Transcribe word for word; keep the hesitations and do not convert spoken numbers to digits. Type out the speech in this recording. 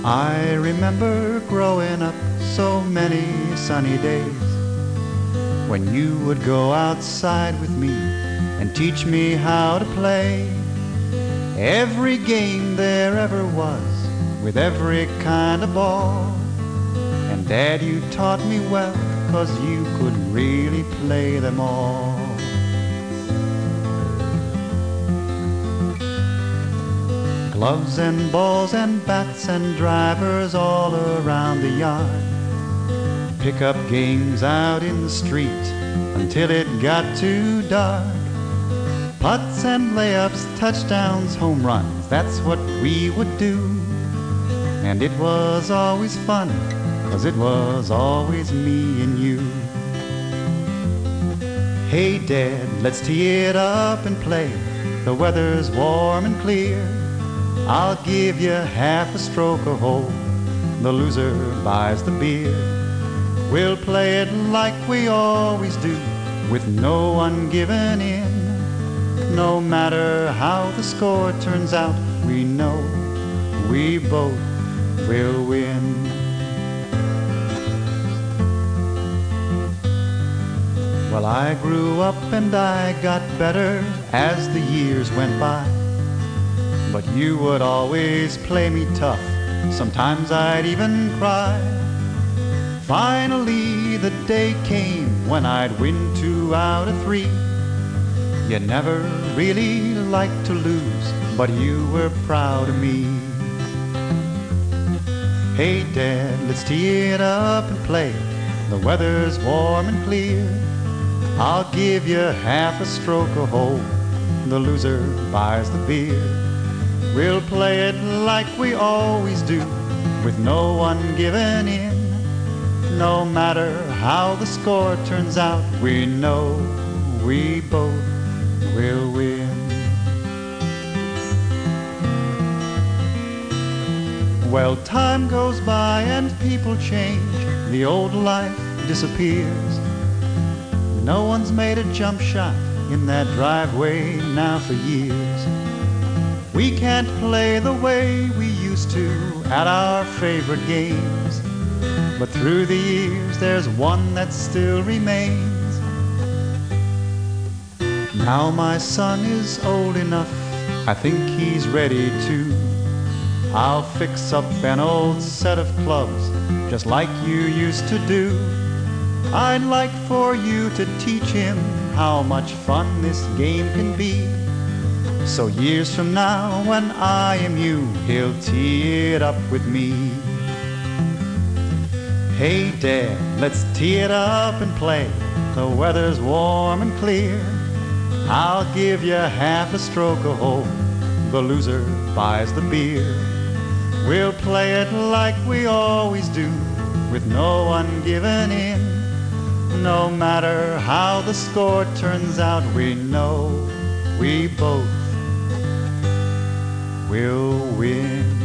I remember growing up so many sunny days when you would go outside with me and teach me how to play every game there ever was with every kind of ball. And Dad, you taught me well, 'cause you could really play them all. Gloves and balls and bats and drivers all around the yard. Pick-up games out in the street until it got too dark. Putts and layups, touchdowns, home runs, that's what we would do. And it was always fun, 'cause it was always me and you. Hey Dad, let's tee it up and play. The weather's warm and clear. I'll give you half a stroke a hole. The loser buys the beer. We'll play it like we always do, with no one giving in. No matter how the score turns out, we know we both will win. Well, I grew up and I got better as the years went by. But you would always play me tough, sometimes I'd even cry. Finally the day came when I'd win two out of three. You never really liked to lose, but you were proud of me. Hey Dad, let's tee it up and play. The weather's warm and clear. I'll give you half a stroke a hole. The loser buys the beer. We'll play it like we always do, with no one giving in. No matter how the score turns out, we know we both will win. Well, time goes by and people change. The old life disappears. No one's made a jump shot in that driveway now for years. We can't play the way we used to at our favorite games. But through the years, there's one that still remains. Now my son is old enough, I think he's ready to. I'll fix up an old set of clubs, just like you used to do. I'd like for you to teach him how much fun this game can be. So years from now, when I am you, he'll tee it up with me. Hey Dad, let's tee it up and play. The weather's warm and clear. I'll give you half a stroke a hole. The loser buys the beer. We'll play it like we always do, with no one giving in. No matter how the score turns out, we know we both will win.